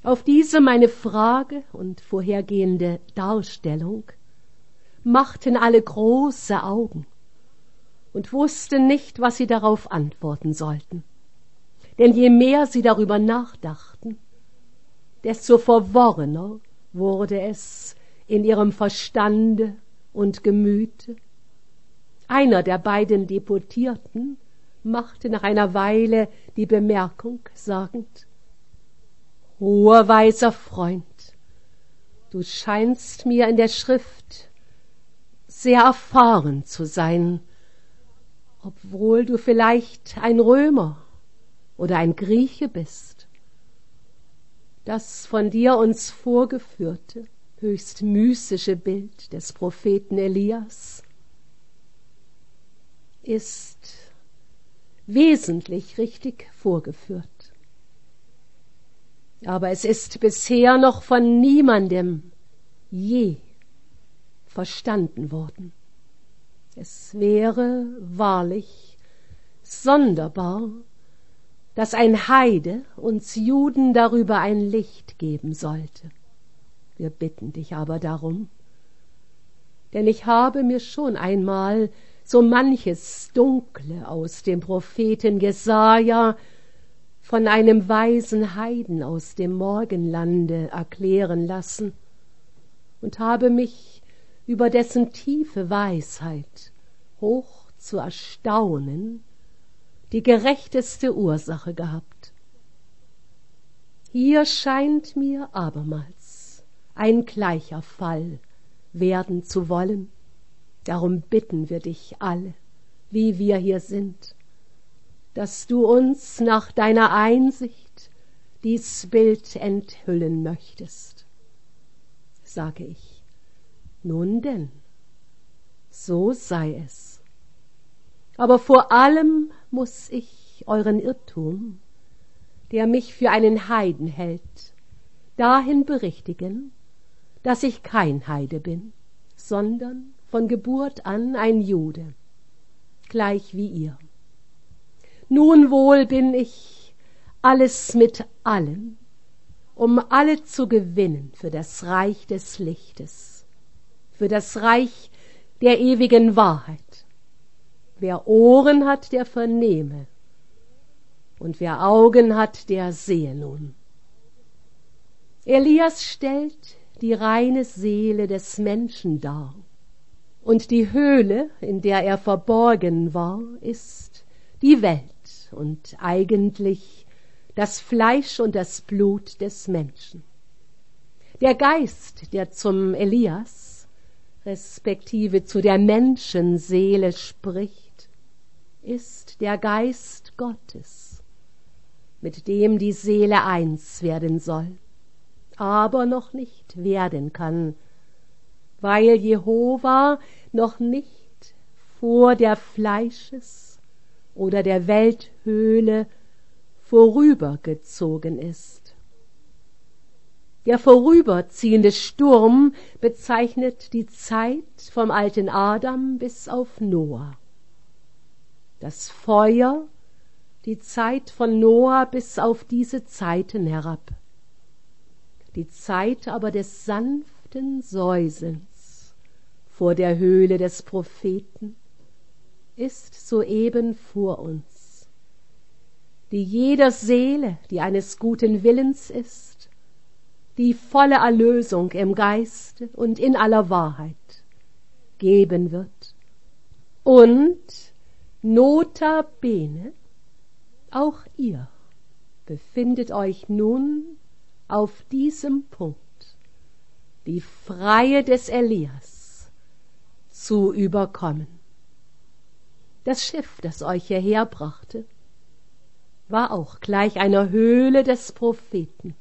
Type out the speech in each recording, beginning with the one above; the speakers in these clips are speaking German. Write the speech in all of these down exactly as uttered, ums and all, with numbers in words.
Auf diese meine Frage und vorhergehende Darstellung machten alle große Augen und wussten nicht, was sie darauf antworten sollten. Denn je mehr sie darüber nachdachten, desto verworrener wurde es in ihrem Verstande und Gemüte. Einer der beiden Deputierten machte nach einer Weile die Bemerkung, sagend: »Hoher weiser Freund, du scheinst mir in der Schrift sehr erfahren zu sein, obwohl du vielleicht ein Römer oder ein Grieche bist. Das von dir uns vorgeführte, höchst mystische Bild des Propheten Elias ist wesentlich richtig vorgeführt. Aber es ist bisher noch von niemandem je verstanden worden. Es wäre wahrlich sonderbar, dass ein Heide uns Juden darüber ein Licht geben sollte. Wir bitten dich aber darum, denn ich habe mir schon einmal so manches Dunkle aus dem Propheten Jesaja von einem weisen Heiden aus dem Morgenlande erklären lassen und habe mich über dessen tiefe Weisheit hoch zu erstaunen die gerechteste Ursache gehabt. Hier scheint mir abermals ein gleicher Fall werden zu wollen. Darum bitten wir dich alle, wie wir hier sind, dass du uns nach deiner Einsicht dies Bild enthüllen möchtest. Sage ich, nun denn, so sei es. Aber vor allem muß ich euren Irrtum, der mich für einen Heiden hält, dahin berichtigen, dass ich kein Heide bin, sondern von Geburt an ein Jude, gleich wie ihr. Nun wohl bin ich alles mit allem, um alle zu gewinnen für das Reich des Lichtes, für das Reich der ewigen Wahrheit. Wer Ohren hat, der vernehme, und wer Augen hat, der sehe nun. Elias stellt die reine Seele des Menschen dar, und die Höhle, in der er verborgen war, ist die Welt und eigentlich das Fleisch und das Blut des Menschen. Der Geist, der zum Elias, respektive zu der Menschenseele spricht, ist der Geist Gottes, mit dem die Seele eins werden soll, aber noch nicht werden kann, weil Jehova noch nicht vor der Fleisches- oder der Welthöhle vorübergezogen ist. Der vorüberziehende Sturm bezeichnet die Zeit vom alten Adam bis auf Noah. Das Feuer die Zeit von Noah bis auf diese Zeiten herab. Die Zeit aber des sanften Säuselns vor der Höhle des Propheten ist soeben vor uns, die jeder Seele, die eines guten Willens ist, die volle Erlösung im Geiste und in aller Wahrheit geben wird. Und notabene, auch ihr befindet euch nun auf diesem Punkt, die Freie des Elias zu überkommen. Das Schiff, das euch hierher brachte, war auch gleich einer Höhle des Propheten.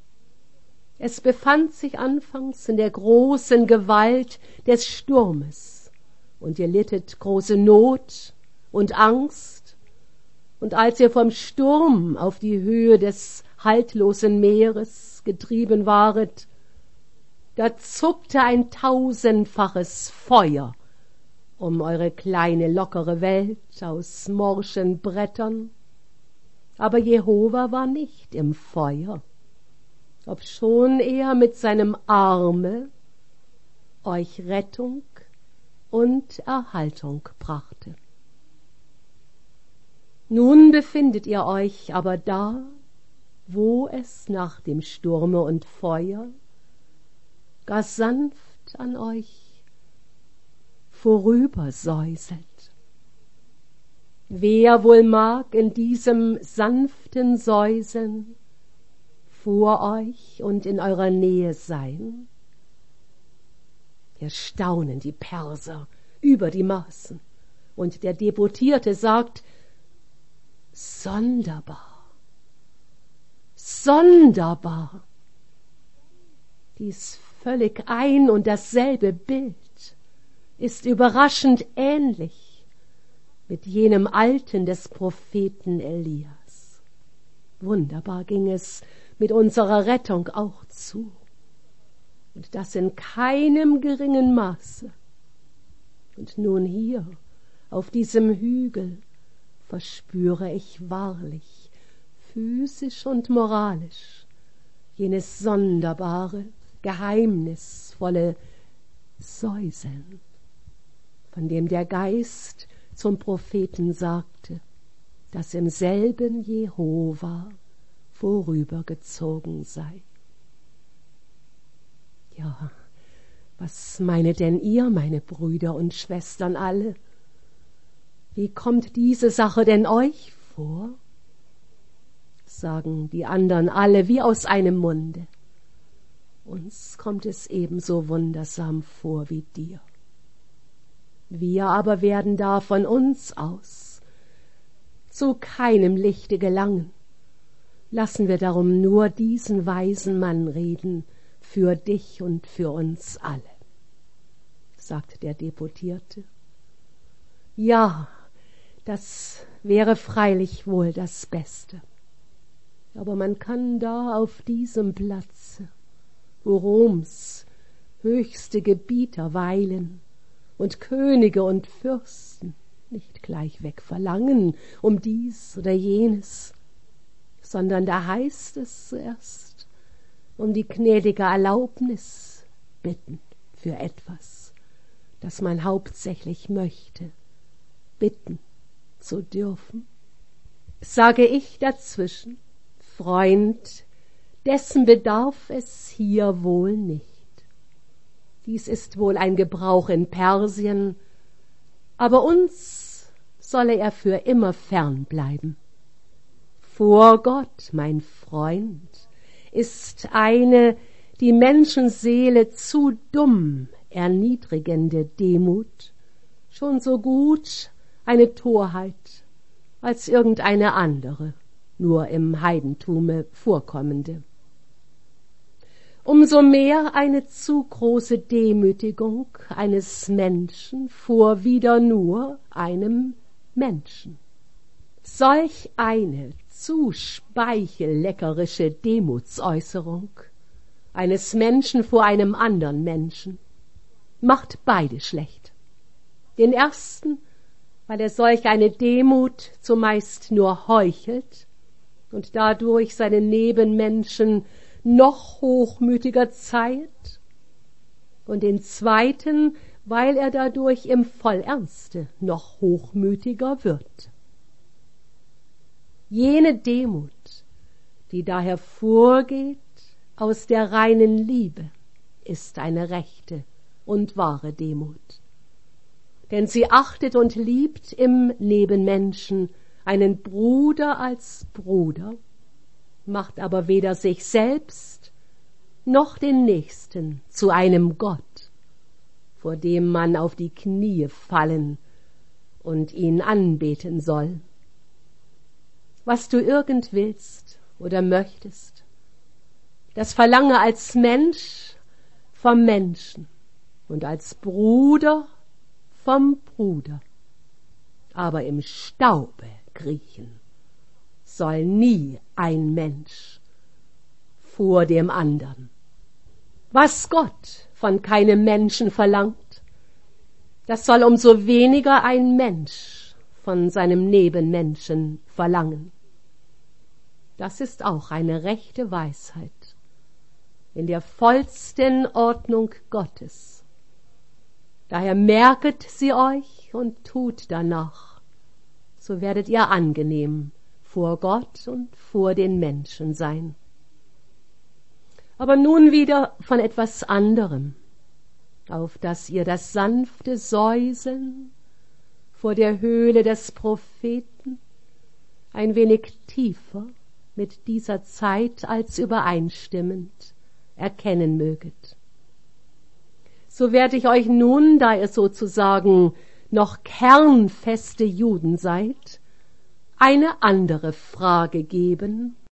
Es befand sich anfangs in der großen Gewalt des Sturmes, und ihr littet große Not und Angst, und als ihr vom Sturm auf die Höhe des haltlosen Meeres getrieben waret, da zuckte ein tausendfaches Feuer um eure kleine lockere Welt aus morschen Brettern. Aber Jehova war nicht im Feuer, obschon er mit seinem Arme euch Rettung und Erhaltung brachte. Nun befindet ihr euch aber da, wo es nach dem Sturme und Feuer gar sanft an euch vorübersäuselt. Wer wohl mag in diesem sanften Säuseln vor euch und in eurer Nähe sein? Hier staunen die Perser über die Maßen, und der Deputierte sagt: Sonderbar, sonderbar. Dies völlig ein und dasselbe Bild ist überraschend ähnlich mit jenem alten des Propheten Elias. Wunderbar ging es mit unserer Rettung auch zu, und das in keinem geringen Maße. Und nun hier, auf diesem Hügel, verspüre ich wahrlich, physisch und moralisch, jenes sonderbare, geheimnisvolle Säuseln, von dem der Geist zum Propheten sagte, dass im selben Jehova vorübergezogen sei. Ja, was meinet denn ihr, meine Brüder und Schwestern alle? Wie kommt diese Sache denn euch vor? Sagen die anderen alle wie aus einem Munde. Uns kommt es ebenso wundersam vor wie dir. Wir aber werden da von uns aus zu keinem Lichte gelangen. Lassen wir darum nur diesen weisen Mann reden, für dich und für uns alle, sagt der Deputierte. Ja, das wäre freilich wohl das Beste. Aber man kann da auf diesem Platze, wo Roms höchste Gebieter weilen und Könige und Fürsten, nicht gleichweg verlangen um dies oder jenes, sondern da heißt es zuerst um die gnädige Erlaubnis bitten für etwas, das man hauptsächlich möchte, bitten zu dürfen. Sage ich dazwischen, Freund, dessen bedarf es hier wohl nicht. Dies ist wohl ein Gebrauch in Persien, aber uns solle er für immer fern bleiben. Vor Gott, mein Freund, ist eine die Menschenseele zu dumm erniedrigende Demut schon so gut eine Torheit als irgendeine andere, nur im Heidentume vorkommende. Umso mehr eine zu große Demütigung eines Menschen vor wieder nur einem Menschen. Solch eine zu speichelleckerische Demutsäußerung eines Menschen vor einem anderen Menschen macht beide schlecht. Den ersten, weil er solch eine Demut zumeist nur heuchelt und dadurch seine Nebenmenschen noch hochmütiger zeigt, und den zweiten, weil er dadurch im Vollernste noch hochmütiger wird. Jene Demut, die da hervorgeht aus der reinen Liebe, ist eine rechte und wahre Demut. Denn sie achtet und liebt im Nebenmenschen einen Bruder als Bruder, macht aber weder sich selbst noch den Nächsten zu einem Gott, vor dem man auf die Knie fallen und ihn anbeten soll. Was du irgend willst oder möchtest, das verlange als Mensch vom Menschen und als Bruder vom Bruder. Aber im Staube kriechen soll nie ein Mensch vor dem andern. Was Gott von keinem Menschen verlangt, das soll umso weniger ein Mensch von seinem Nebenmenschen verlangen. Das ist auch eine rechte Weisheit in der vollsten Ordnung Gottes. Daher merket sie euch und tut danach, so werdet ihr angenehm vor Gott und vor den Menschen sein. Aber nun wieder von etwas anderem, auf dass ihr das sanfte Säuseln vor der Höhle des Propheten ein wenig tiefer mit dieser Zeit als übereinstimmend erkennen möget. So werde ich euch nun, da ihr sozusagen noch kernfeste Juden seid, eine andere Frage geben,